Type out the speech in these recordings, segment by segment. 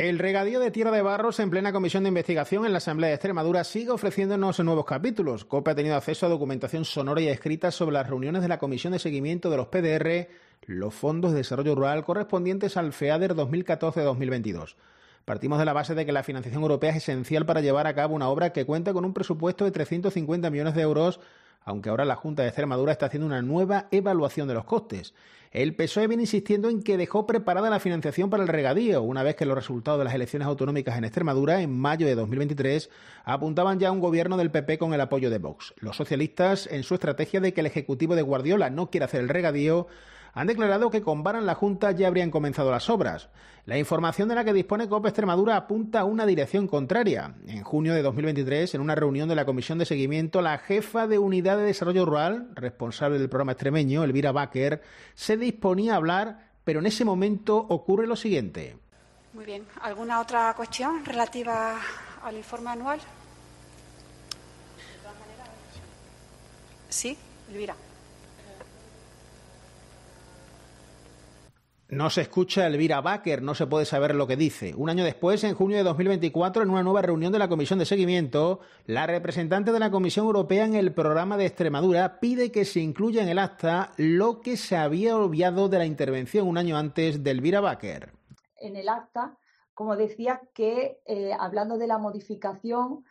El regadío de Tierra de Barros en plena comisión de investigación en la Asamblea de Extremadura sigue ofreciéndonos nuevos capítulos. COPE ha tenido acceso a documentación sonora y escrita sobre las reuniones de la Comisión de Seguimiento de los PDR, los fondos de desarrollo rural correspondientes al FEADER 2014-2022. Partimos de la base de que la financiación europea es esencial para llevar a cabo una obra que cuenta con un presupuesto de 350 millones de euros, aunque ahora la Junta de Extremadura está haciendo una nueva evaluación de los costes. El PSOE viene insistiendo en que dejó preparada la financiación para el regadío, una vez que los resultados de las elecciones autonómicas en Extremadura, en mayo de 2023, apuntaban ya a un gobierno del PP con el apoyo de Vox. Los socialistas, en su estrategia de que el Ejecutivo de Guardiola no quiere hacer el regadío, han declarado que con vara en la Junta ya habrían comenzado las obras. La información de la que dispone COPE Extremadura apunta a una dirección contraria. En junio de 2023, en una reunión de la Comisión de Seguimiento, la jefa de Unidad de Desarrollo Rural, responsable del programa extremeño, Elvira Baker, se disponía a hablar, pero en ese momento ocurre lo siguiente. Muy bien. ¿Alguna otra cuestión relativa al informe anual? Sí, Elvira. No se escucha a Elvira Baker, no se puede saber lo que dice. Un año después, en junio de 2024, en una nueva reunión de la Comisión de Seguimiento, la representante de la Comisión Europea en el programa de Extremadura pide que se incluya en el acta lo que se había obviado de la intervención un año antes de Elvira Baker. En el acta, como decía, que hablando de la modificación,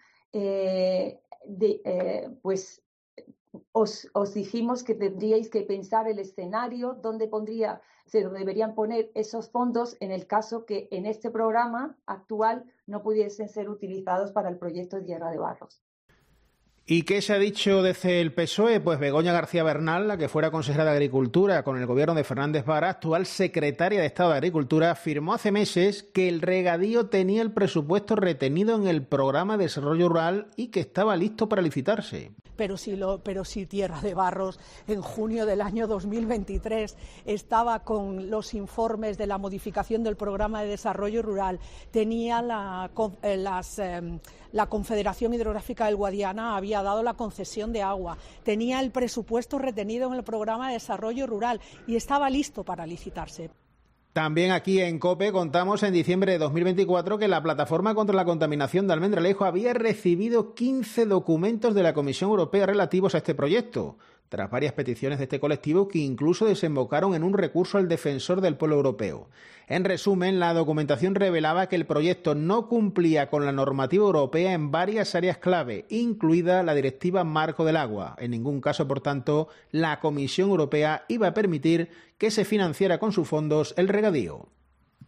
os dijimos que tendríais que pensar el escenario donde se deberían poner esos fondos en el caso que en este programa actual no pudiesen ser utilizados para el proyecto de Tierra de Barros. ¿Y qué se ha dicho desde el PSOE? Pues Begoña García Bernal, la que fuera consejera de Agricultura con el gobierno de Fernández Vara, actual secretaria de Estado de Agricultura, afirmó hace meses que el regadío tenía el presupuesto retenido en el programa de desarrollo rural y que estaba listo para licitarse. Pero si Tierra de Barros en junio del año 2023 estaba con los informes de la modificación del programa de desarrollo rural, tenía la Confederación Hidrográfica del Guadiana había dado la concesión de agua, tenía el presupuesto retenido en el programa de desarrollo rural y estaba listo para licitarse. También aquí en COPE contamos en diciembre de 2024 que la Plataforma contra la Contaminación de Almendralejo había recibido 15 documentos de la Comisión Europea relativos a este proyecto, tras varias peticiones de este colectivo que incluso desembocaron en un recurso al Defensor del Pueblo Europeo. En resumen, la documentación revelaba que el proyecto no cumplía con la normativa europea en varias áreas clave, incluida la Directiva Marco del Agua. En ningún caso, por tanto, la Comisión Europea iba a permitir que se financiara con sus fondos el regadío.